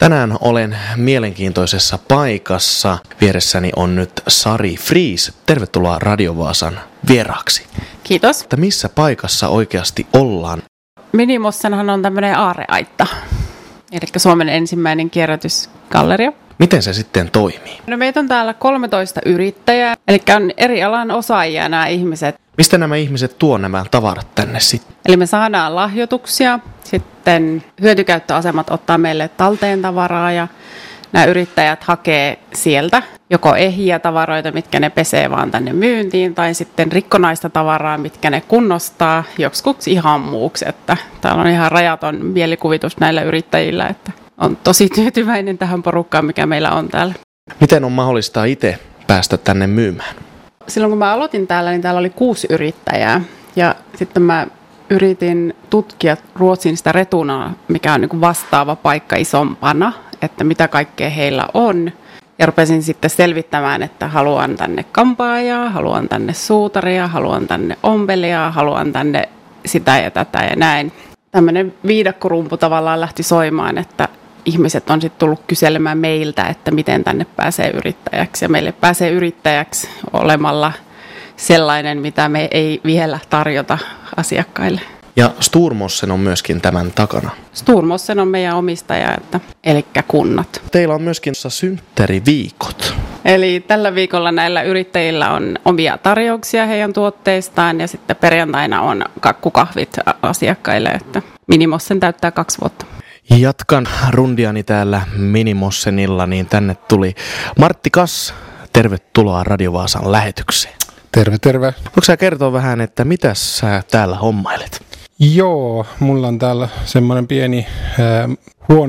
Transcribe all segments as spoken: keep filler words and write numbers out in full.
Tänään olen mielenkiintoisessa paikassa. Vieressäni on nyt Sari Friis. Tervetuloa Radio Vaasan vieraaksi. Kiitos. Että missä paikassa oikeasti ollaan? Minimossenhan on tämmöinen aarreaitta, eli Suomen ensimmäinen kierrätysgalleria. Miten se sitten toimii? No meitä on täällä kolmetoista yrittäjää, eli on eri alan osaajia nämä ihmiset. Mistä nämä ihmiset tuo nämä tavarat tänne sitten? Eli me saadaan lahjoituksia, sitten hyötykäyttöasemat ottaa meille talteen tavaraa ja nämä yrittäjät hakee sieltä joko ehjiä tavaroita, mitkä ne pesee vaan tänne myyntiin, tai sitten rikkonaista tavaraa, mitkä ne kunnostaa joksikuksi ihan muuksi. Että täällä on ihan rajaton mielikuvitus näillä yrittäjillä, että on tosi tyytyväinen tähän porukkaan, mikä meillä on täällä. Miten on mahdollista itse päästä tänne myymään? Silloin kun mä aloitin täällä, niin täällä oli kuusi yrittäjää. Ja sitten mä yritin tutkia Ruotsin sitä retunaa, mikä on niin kuin vastaava paikka isompana, että mitä kaikkea heillä on. Ja rupesin sitten selvittämään, että haluan tänne kampaajaa, haluan tänne suutaria, haluan tänne ompelijaa, haluan tänne sitä ja tätä ja näin. Tämmöinen viidakkorumpu tavallaan lähti soimaan, että ihmiset on sitten tullut kyselemään meiltä, että miten tänne pääsee yrittäjäksi. Ja meille pääsee yrittäjäksi olemalla sellainen, mitä me ei vielä tarjota asiakkaille. Ja Stormossen on myöskin tämän takana. Stormossen on meidän omistaja, että, eli kunnat. Teillä on myöskin synttäriviikot. Eli tällä viikolla näillä yrittäjillä on omia tarjouksia heidän tuotteistaan ja sitten perjantaina on kakkukahvit asiakkaille, että Minimossen täyttää kaksi vuotta. Jatkan rundiani täällä Minimossenilla, niin tänne tuli Martti Kass. Tervetuloa Radio Vaasan lähetykseen. Terve, terve. Voitko sä kertoa vähän, että mitä sä täällä hommailet? Joo, mulla on täällä semmoinen pieni äh,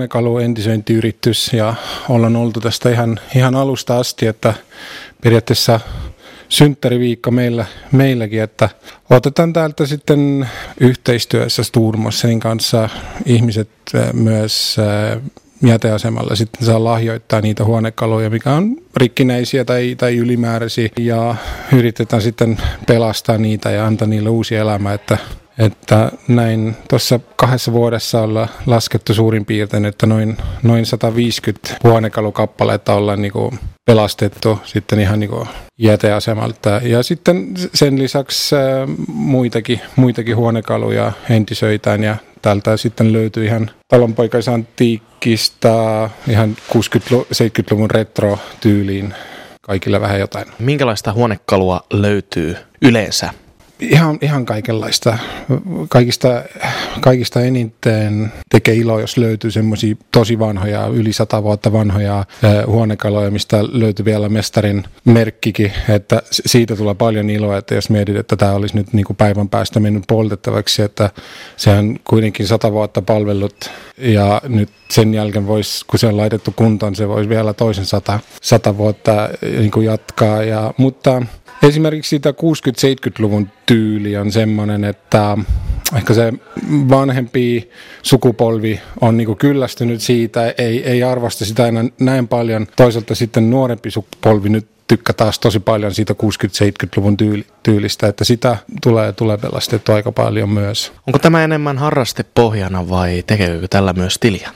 huonekaluentisöintiyritys ja ollaan oltu tästä ihan, ihan alusta asti, että periaatteessa synttäriviikko meillä, meilläkin, että otetaan täältä sitten yhteistyössä Stormossenin kanssa ihmiset äh, myös äh, jäteasemalla sitten saa lahjoittaa niitä huonekaluja, mikä on rikkinäisiä tai, tai ylimääräisiä ja yritetään sitten pelastaa niitä ja antaa niille uusia elämää, että Että näin tuossa kahdessa vuodessa ollaan laskettu suurin piirtein, että noin, noin sata viisikymmentä huonekalukappaletta ollaan niinku pelastettu sitten ihan niinku jäteasemalta. Ja sitten sen lisäksi äh, muitakin, muitakin huonekaluja entisöitään ja täältä sitten löytyy ihan talonpoikaisantiikista ihan kuusikymmentä-seitsemänkymmentäluvun retro-tyyliin kaikille vähän jotain. Minkälaista huonekalua löytyy yleensä? Ihan, ihan kaikenlaista. Kaikista, kaikista eniten tekee ilo, jos löytyy semmoisia tosi vanhoja, yli sata vuotta vanhoja eh, huonekaluja, mistä löytyy vielä mestarin merkkikin. Että siitä tulee paljon iloa, että jos mietit, että tämä olisi nyt niin kuin päivän päästä mennyt poltettavaksi, että se on kuitenkin sata vuotta palvellut ja nyt sen jälkeen voisi, kun se on laitettu kuntoon, se voisi vielä toisen sata, sata vuotta niin kuin jatkaa. Ja, mutta esimerkiksi sitä kuusikymmentä-seitsemänkymmentäluvun tyyli on semmoinen, että ehkä se vanhempi sukupolvi on niinku kyllästynyt siitä, ei, ei arvosta sitä enää näin paljon. Toisaalta sitten nuorempi sukupolvi nyt tykkää taas tosi paljon siitä kuusikymmentä-seitsemänkymmentäluvun tyyli, tyylistä, että sitä tulee, tulee pelastettua aika paljon myös. Onko tämä enemmän harrastepohjana vai tekeekö tällä myös tiliä?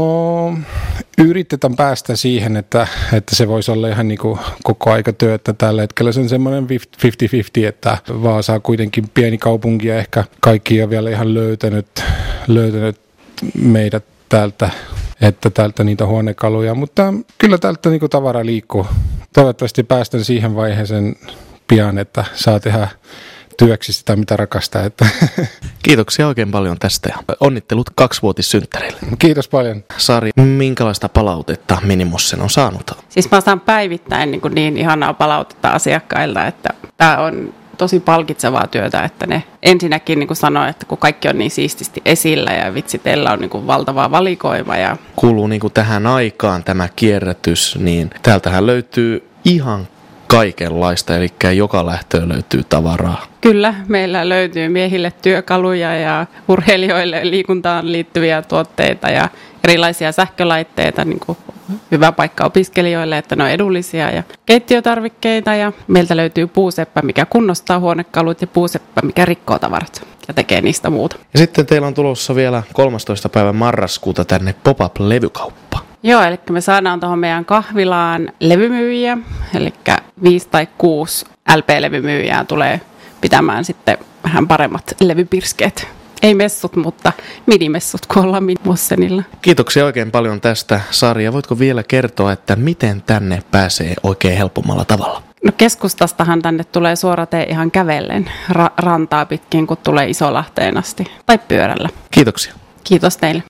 No, yritetään päästä siihen, että, että se voisi olla ihan niin kuin koko aika työ, että tällä hetkellä se on semmoinen viisikymmentä viisikymmentä, että Vaasa on kuitenkin pieni kaupunki ja ehkä kaikki on vielä ihan löytänyt, löytänyt meidät täältä, että täältä niitä huonekaluja, mutta kyllä täältä niin kuin tavara liikkuu. Toivottavasti päästään siihen vaiheeseen pian, että saa tehdä työksi sitä, mitä rakastaa. Että. Kiitoksia oikein paljon tästä ja onnittelut kaksivuotissynttärille. Kiitos paljon. Sari, minkälaista palautetta Minimossen on saanut? Siis mä saan päivittäin niin, niin ihanaa palautetta asiakkailta, että tämä on tosi palkitsevaa työtä, että ne ensinnäkin niin kuin sanoo, että kun kaikki on niin siististi esillä ja vitsi, teillä on niin kuin valtava valikoima. Ja kuuluu niin kuin tähän aikaan tämä kierrätys, niin täältähän löytyy ihan kaikenlaista, eli joka lähtöön löytyy tavaraa. Kyllä, meillä löytyy miehille työkaluja ja urheilijoille liikuntaan liittyviä tuotteita ja erilaisia sähkölaitteita, niin kuin hyvä paikka opiskelijoille, että ne on edullisia ja keittiötarvikkeita ja meiltä löytyy puuseppä, mikä kunnostaa huonekalut ja puuseppä, mikä rikkoo tavarat ja tekee niistä muuta. Ja sitten teillä on tulossa vielä kolmastoista päivä marraskuuta tänne pop-up-levykauppa. Joo, eli me saadaan tuohon meidän kahvilaan levymyyjiä, eli viisi tai kuusi L P-levymyyjää tulee pitämään sitten vähän paremmat levypirskeet. Ei messut, mutta midimessut, kun ollaan Mossenilla. Kiitoksia oikein paljon tästä, Sari. Ja voitko vielä kertoa, että miten tänne pääsee oikein helpommalla tavalla? No keskustastahan tänne tulee suora tee ihan kävellen ra- rantaa pitkin, kun tulee Isolahteen asti, tai pyörällä. Kiitoksia. Kiitos teille.